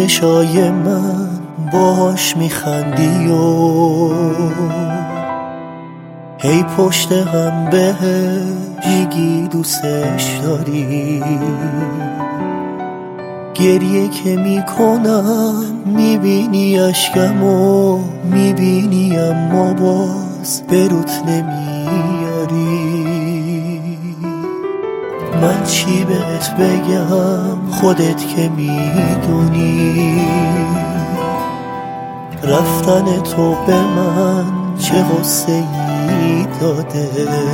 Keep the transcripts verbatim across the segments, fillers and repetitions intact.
چشای من باش میخندی و هی پشت هم بهش میگی دوستش داری. گریه که میکنم میبینی اشکم و میبینی اما باز بروت نمیاری. من چی بهت بگم خودت که میدونی، رفتن تو به من چه غصه ای داده.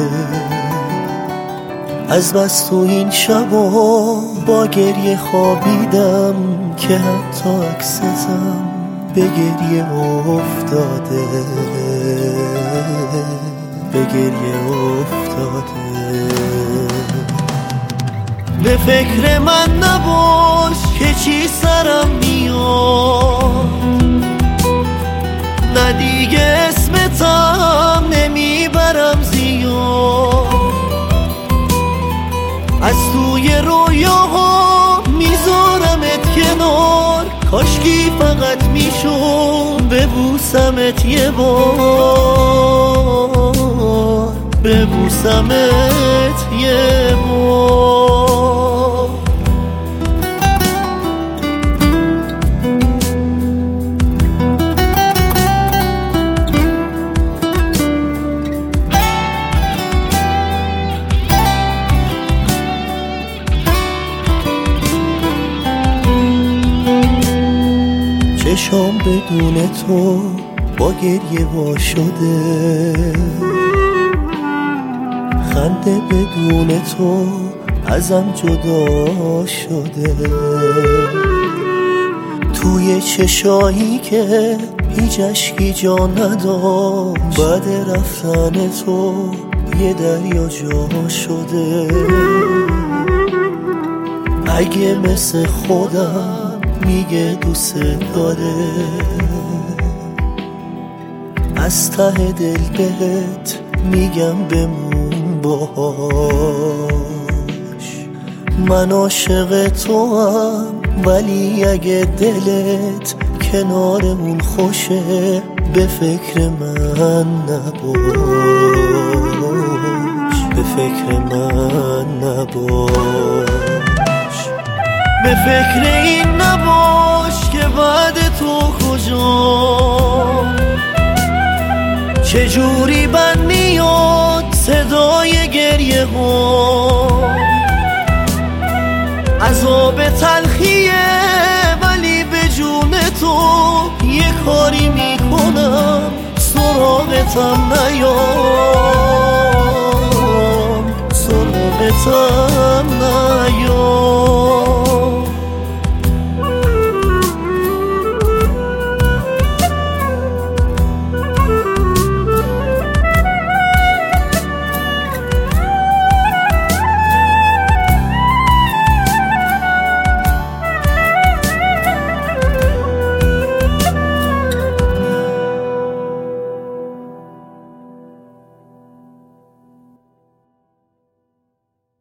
از بس تو این شبا با گریه خوابیدم که حتی عکستم به گریه افتاده، به گریه افتاده. به فکر من نباش که چی سرم میاد، نه دیگه اسمتم نمیبرم زیاد. از توی رویاها میذارمت کنار، کاشکی فقط میشون ببوسمت یه بار، ببوسمت یه بار. چشام بدون تو با گریه وا شده، خنده بدون تو ازم جدا شده. توی چشایی که هیچ اشکی جا نداشت، بعد رفتن تو یه دریا جا شده. اگه مثل خودم میگه دوست داره، از ته دل بهت میگم بمون باهاش. من عاشق تو هم، ولی اگه دلت کنار اون خوشه به فکر من نباش، به فکر من نباش. به فکر این نباش که بعد تو کجا، چجوری بند میاد صدای گریه ها. عذاب تلخیه ولی به جون تو یه کاری میکنم سراغتم نیاد.